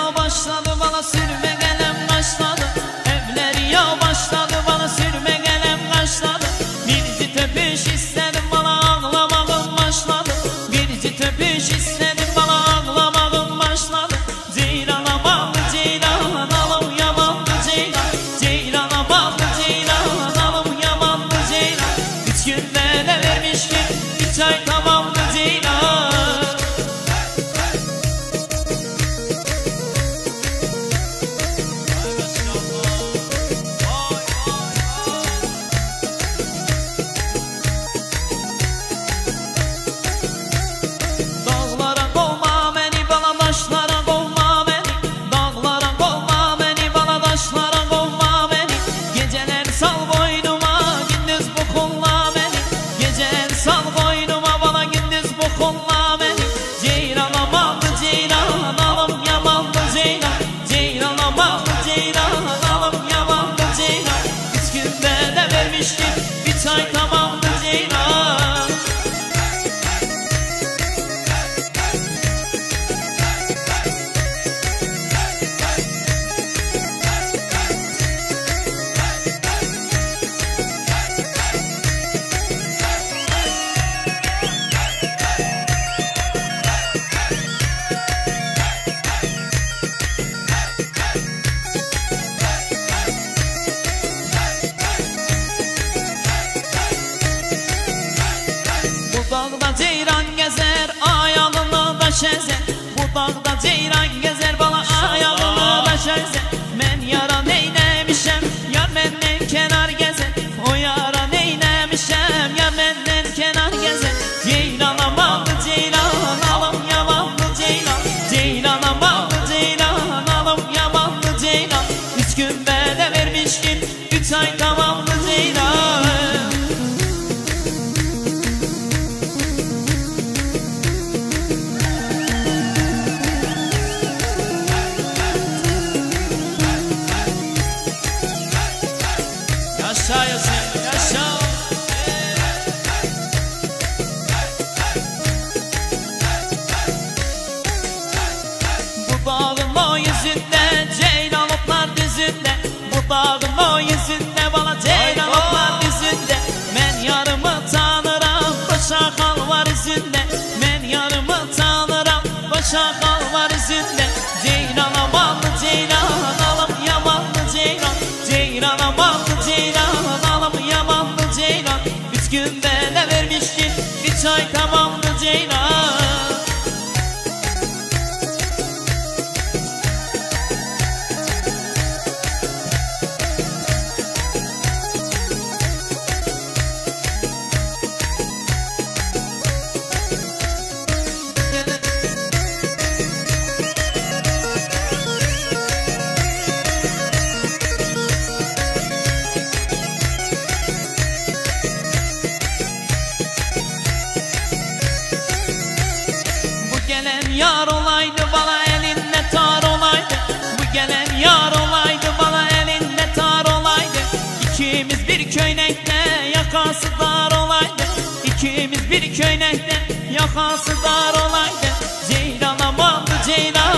ya başladı bana sürme gelen başladı. Evler ya başladı bana sürme gelen başladı. Birci töpüş istedim bana ağlamağım başladı. Birci töpüş istedim bana ağlamağım başladı. Ceylana bağlı ceylan alım yamanlı ceylan. Ceylana bağlı ceylan alım yamanlı ceylan. 3 günde de vermiş ki 3 ay tamamlı ceylan. Bir çay tamamdı ceylan. Bu dağda ceyran gezer, ayağını da şezer. Bu dağda ceyran gezer, bana ayağını da şezer. Men yara neylemişem, yar menden kenar gezer. O yara neylemişem, yar menden kenar gezer. Ceylana bağlı ceylan, alım yamanlı ceylan. Ceylana bağlı ceylan, alım yamanlı ceylan. 3 gün bede vermiş ki 3 ay tamamlı ceylan. Yaşa yaşa yaşa. Bu dağın o yüzünde ceylan otlar düzünde. Bu dağın o yüzünde bana ceylan otlar düzünde. Men yarımı tanırım, başa kal var üzünde. Men yarımı tanırım, başa kal var üzünde. Ceylana bağlı ceylan alım yamanlı ceylan. Ceylana bağlı ceylan alım yamanlı ceylan. 3 günde de vermiş ki 3 ay tamamlı ceylan. Yar olaydı bana elinde tar olaydı. Bu gelen yar olaydı bana elinde tar olaydı. İkimiz bir köynekte yakası dar olaydı. İkimiz bir köynekte yakası dar olaydı. Ceylana bağlı ceylan.